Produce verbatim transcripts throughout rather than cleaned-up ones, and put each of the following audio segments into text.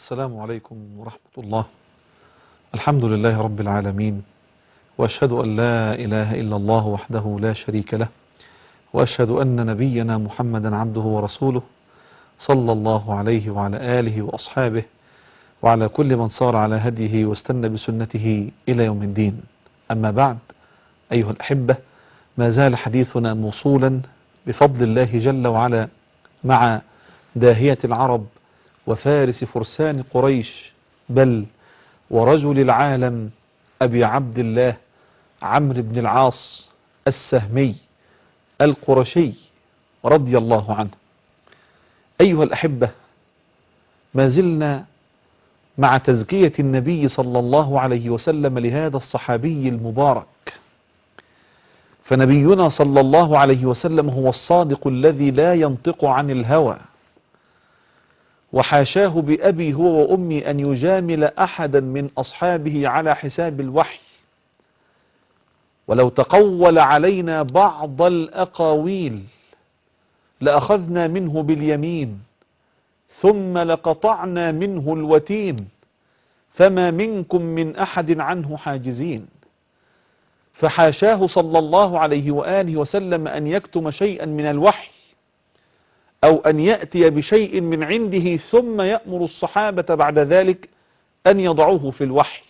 السلام عليكم ورحمة الله. الحمد لله رب العالمين، وأشهد أن لا إله إلا الله وحده لا شريك له، وأشهد أن نبينا محمدا عبده ورسوله، صلى الله عليه وعلى آله وأصحابه وعلى كل من صار على هديه واستنى بسنته إلى يوم الدين. أما بعد، أيها الأحبة، ما زال حديثنا موصولا بفضل الله جل وعلا مع داهية العرب وفارس فرسان قريش، بل ورجل العالم أبي عبد الله عمرو بن العاص السهمي القرشي رضي الله عنه. أيها الأحبة، ما زلنا مع تزكية النبي صلى الله عليه وسلم لهذا الصحابي المبارك، فنبينا صلى الله عليه وسلم هو الصادق الذي لا ينطق عن الهوى، وحاشاه بأبي هو وأمي أن يجامل أحدا من أصحابه على حساب الوحي، ولو تقول علينا بعض الأقاويل لأخذنا منه باليمين ثم لقطعنا منه الوتين فما منكم من أحد عنه حاجزين. فحاشاه صلى الله عليه وآله وسلم أن يكتم شيئا من الوحي أو أن يأتي بشيء من عنده ثم يأمر الصحابة بعد ذلك أن يضعوه في الوحي.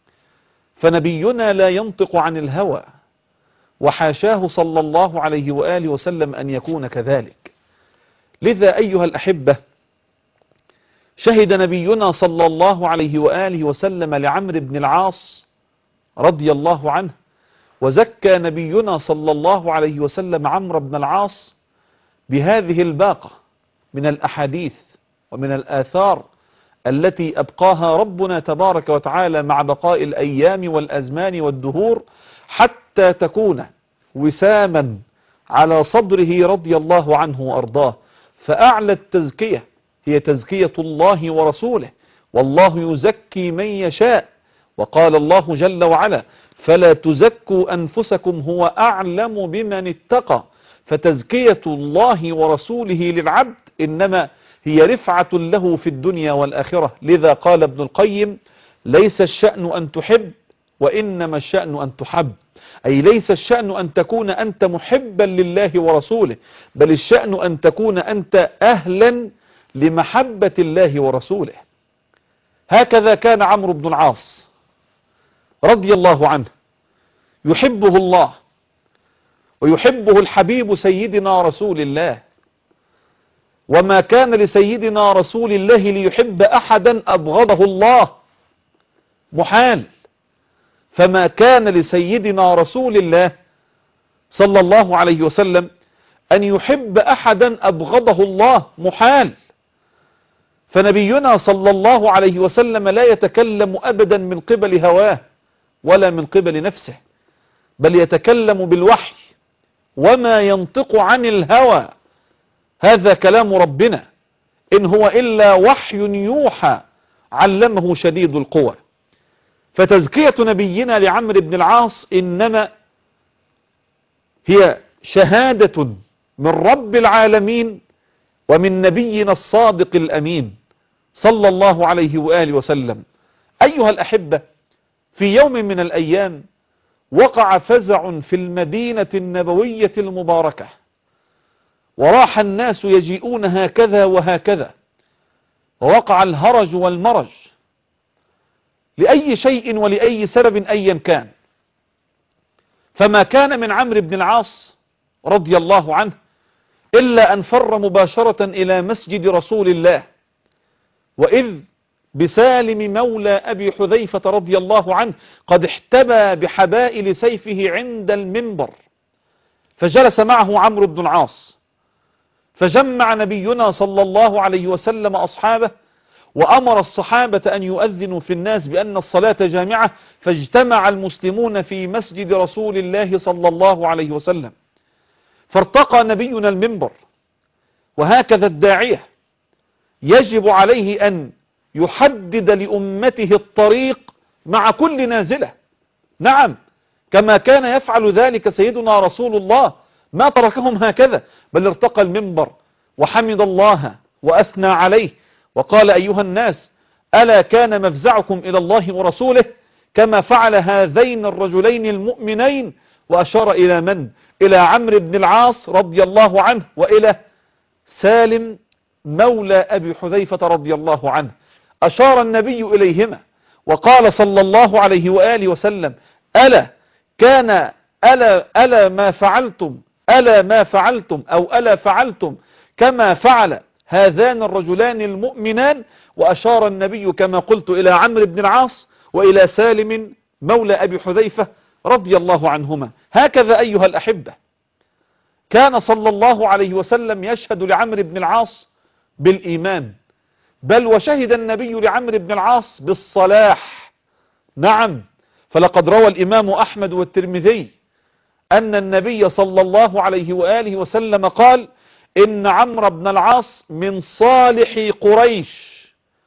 فنبينا لا ينطق عن الهوى، وحاشاه صلى الله عليه وآله وسلم أن يكون كذلك. لذا أيها الأحبة، شهد نبينا صلى الله عليه وآله وسلم لعمرو بن العاص رضي الله عنه، وزكى نبينا صلى الله عليه وسلم عمرو بن العاص بهذه الباقة من الأحاديث ومن الآثار التي أبقاها ربنا تبارك وتعالى مع بقاء الأيام والأزمان والدهور، حتى تكون وساما على صدره رضي الله عنه وأرضاه. فأعلى التزكية هي تزكية الله ورسوله، والله يزكي من يشاء، وقال الله جل وعلا: فلا تزكوا أنفسكم هو أعلم بمن اتقى. فتزكية الله ورسوله للعبد إنما هي رفعة له في الدنيا والآخرة. لذا قال ابن القيم: ليس الشأن أن تحب، وإنما الشأن أن تحب. أي ليس الشأن أن تكون أنت محبا لله ورسوله، بل الشأن أن تكون أنت أهلا لمحبة الله ورسوله. هكذا كان عمرو بن العاص رضي الله عنه، يحبه الله ويحبه الحبيب سيدنا رسول الله، وما كان لسيدنا رسول الله ليحب أحدا أبغضه الله، محال. فما كان لسيدنا رسول الله صلى الله عليه وسلم أن يحب أحدا أبغضه الله، محال. فنبينا صلى الله عليه وسلم لا يتكلم أبدا من قبل هواه ولا من قبل نفسه، بل يتكلم بالوحي، وما ينطق عن الهوى، هذا كلام ربنا، إن هو إلا وحي يوحى علمه شديد القوى. فتزكية نبينا لعمرو بن العاص إنما هي شهادة من رب العالمين ومن نبينا الصادق الأمين صلى الله عليه وآله وسلم. أيها الأحبة، في يوم من الأيام وقع فزع في المدينة النبوية المباركة، وراح الناس يجيئون هكذا وهكذا، ووقع الهرج والمرج لأي شيء ولأي سبب أيا كان. فما كان من عمرو بن العاص رضي الله عنه إلا أن فر مباشرة إلى مسجد رسول الله، وإذ بسالم مولى أبي حذيفة رضي الله عنه قد احتبى بحبائل سيفه عند المنبر، فجلس معه عمرو بن العاص، فجمع نبينا صلى الله عليه وسلم أصحابه، وأمر الصحابة أن يؤذنوا في الناس بأن الصلاة جامعة، فاجتمع المسلمون في مسجد رسول الله صلى الله عليه وسلم. فارتقى نبينا المنبر، وهكذا الداعية يجب عليه أن يحدد لأمته الطريق مع كل نازلة. نعم، كما كان يفعل ذلك سيدنا رسول الله، ما تركهم هكذا، بل ارتقى المنبر وحمد الله وأثنى عليه وقال: أيها الناس، ألا كان مفزعكم إلى الله ورسوله كما فعل هذين الرجلين المؤمنين، وأشار إلى من؟ إلى عمرو بن العاص رضي الله عنه وإلى سالم مولى أبي حذيفة رضي الله عنه. أشار النبي إليهما وقال صلى الله عليه وآله وسلم: ألا كان ألا, ألا ما فعلتم ألا ما فعلتم أو ألا فعلتم كما فعل هذان الرجلان المؤمنان. وأشار النبي كما قلت إلى عمرو بن العاص وإلى سالم مولى أبي حذيفة رضي الله عنهما. هكذا أيها الأحبة كان صلى الله عليه وسلم يشهد لعمرو بن العاص بالإيمان، بل وشهد النبي لعمرو بن العاص بالصلاح. نعم، فلقد روى الإمام أحمد والترمذي أن النبي صلى الله عليه وآله وسلم قال: إن عمرو بن العاص من صالح قريش.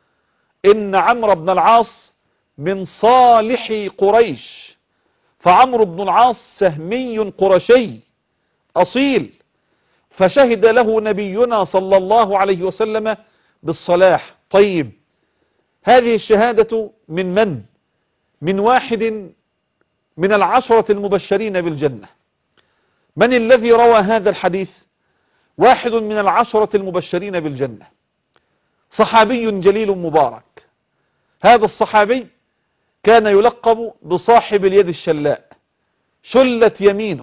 إن عمرو بن العاص من صالح قريش. فعمرو بن العاص سهمي قرشي أصيل، فشهد له نبينا صلى الله عليه وسلم بالصلاح. طيب، هذه الشهادة من من؟ من واحد من العشرة المبشرين بالجنة. من الذي روى هذا الحديث؟ واحد من العشرة المبشرين بالجنة، صحابي جليل مبارك. هذا الصحابي كان يلقب بصاحب اليد الشلاء، شلت يمينه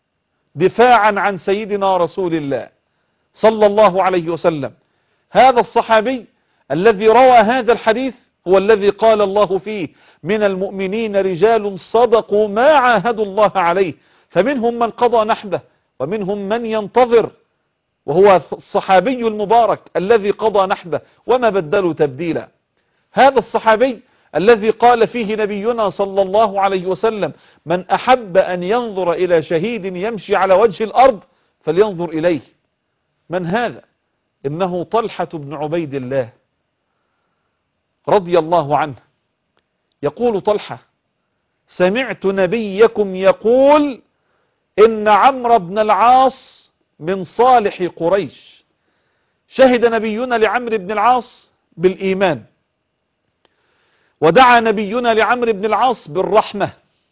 دفاعا عن سيدنا رسول الله صلى الله عليه وسلم. هذا الصحابي الذي روى هذا الحديث هو الذي قال الله فيه: من المؤمنين رجال صدقوا ما عاهدوا الله عليه، فمنهم من قضى نحبه ومنهم من ينتظر. وهو الصحابي المبارك الذي قضى نحبه وما بدلوا تبديلا. هذا الصحابي الذي قال فيه نبينا صلى الله عليه وسلم: من أحب أن ينظر إلى شهيد يمشي على وجه الأرض فلينظر إليه. من هذا؟ إنه طلحة بن عبيد الله رضي الله عنه. يقول طلحة: سمعت نبيكم يقول إن عمرو بن العاص من صالح قريش. شهد نبينا لعمرو بن العاص بالإيمان، ودعا نبينا لعمرو بن العاص بالرحمة،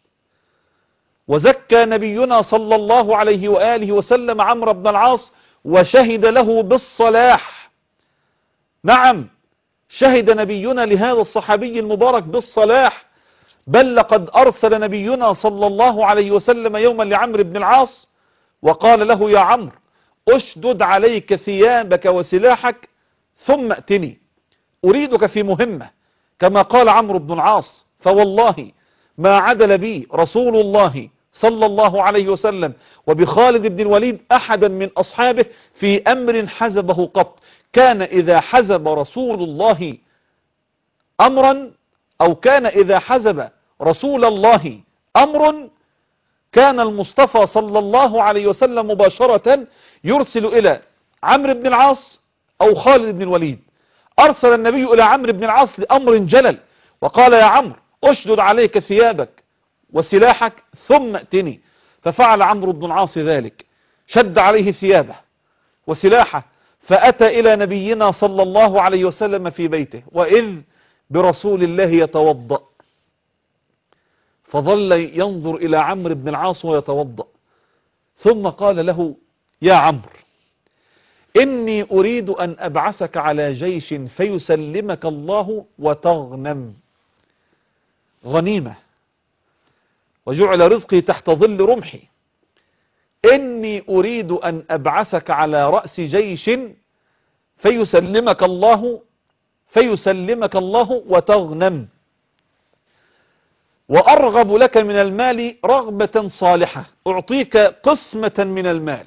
وزكى نبينا صلى الله عليه وآله وسلم عمرو بن العاص وشهد له بالصلاح. نعم، شهد نبينا لهذا الصحابي المبارك بالصلاح. بل لقد أرسل نبينا صلى الله عليه وسلم يوما لعمرو بن العاص وقال له: يا عمرو، أشدد عليك ثيابك وسلاحك ثم ائتني، أريدك في مهمة. كما قال عمرو بن العاص: فوالله ما عدل بي رسول الله صلى الله عليه وسلم وبخالد بن الوليد أحدا من أصحابه في أمر حزبه قط. كان إذا حزب رسول الله أمرا، أو كان إذا حزب رسول الله أمر، كان المصطفى صلى الله عليه وسلم مباشرة يرسل إلى عمرو بن العاص أو خالد بن الوليد. أرسل النبي إلى عمرو بن العاص لأمر جلل وقال: يا عمرو، أشدد عليك ثيابك وسلاحك ثم ائتني. ففعل عمرو بن العاص ذلك، شد عليه ثيابه وسلاحه، فأتى إلى نبينا صلى الله عليه وسلم في بيته، وإذ برسول الله يتوضأ. فظل ينظر إلى عمرو بن العاص ويتوضأ، ثم قال له: يا عمرو، إني أريد أن أبعثك على جيش فيسلمك الله وتغنم. غنيمة، وجعل رزقي تحت ظل رمحي. إني أريد أن أبعثك على رأس جيش فيسلمك الله فيسلمك الله وتغنم، وأرغب لك من المال رغبة صالحة، أعطيك قسمة من المال.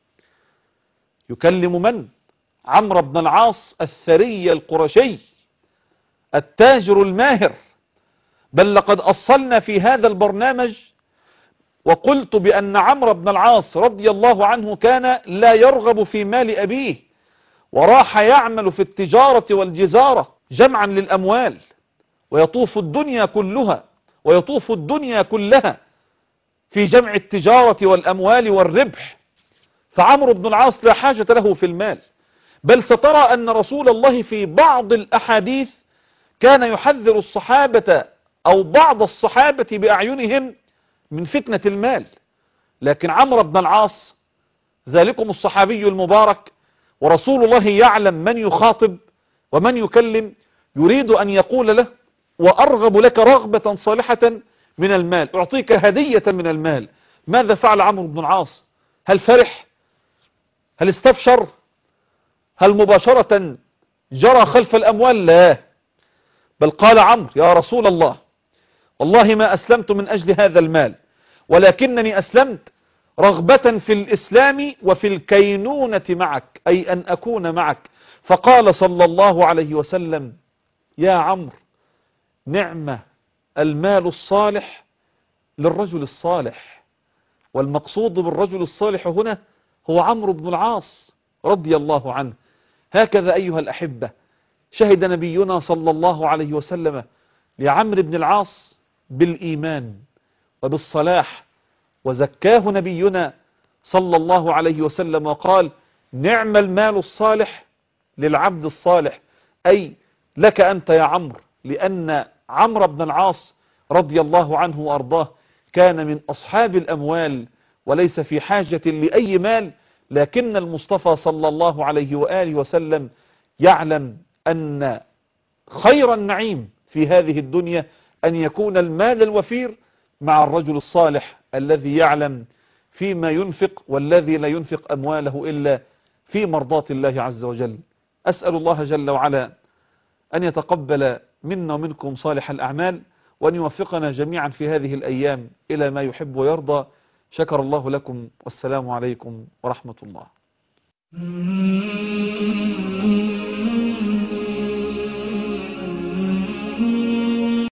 يكلم من؟ عمرو بن العاص الثري القرشي التاجر الماهر. بل لقد أصلنا في هذا البرنامج وقلت بأن عمرو بن العاص رضي الله عنه كان لا يرغب في مال أبيه، وراح يعمل في التجارة والجزارة جمعا للأموال، ويطوف الدنيا كلها ويطوف الدنيا كلها في جمع التجارة والأموال والربح. فعمرو بن العاص لا حاجة له في المال. بل سترى أن رسول الله في بعض الأحاديث كان يحذر الصحابة أو بعض الصحابة بأعينهم من فتنة المال. لكن عمرو بن العاص ذلكم الصحابي المبارك ورسول الله يعلم من يخاطب ومن يكلم، يريد أن يقول له وأرغب لك رغبة صالحة من المال، أعطيك هدية من المال. ماذا فعل عمرو بن العاص؟ هل فرح؟ هل استبشر؟ هل مباشرة جرى خلف الأموال؟ لا، بل قال عمرو يا رسول الله والله ما أسلمت من أجل هذا المال، ولكنني أسلمت رغبة في الإسلام وفي الكينونة معك، أي أن أكون معك. فقال صلى الله عليه وسلم يا عمرو نعم المال الصالح للرجل الصالح. والمقصود بالرجل الصالح هنا هو عمرو بن العاص رضي الله عنه. هكذا أيها الأحبة شهد نبينا صلى الله عليه وسلم لعمرو بن العاص بالإيمان وبالصلاح، وزكاه نبينا صلى الله عليه وسلم وقال نعم المال الصالح للعبد الصالح، أي لك أنت يا عمرو، لأن عمرو بن العاص رضي الله عنه وأرضاه كان من أصحاب الأموال وليس في حاجة لأي مال، لكن المصطفى صلى الله عليه وآله وسلم يعلم أن خير النعيم في هذه الدنيا أن يكون المال الوفير مع الرجل الصالح الذي يعلم فيما ينفق، والذي لا ينفق أمواله إلا في مرضاة الله عز وجل. أسأل الله جل وعلا أن يتقبل منا ومنكم صالح الأعمال، وأن يوفقنا جميعا في هذه الأيام إلى ما يحب ويرضى. شكر الله لكم، والسلام عليكم ورحمة الله.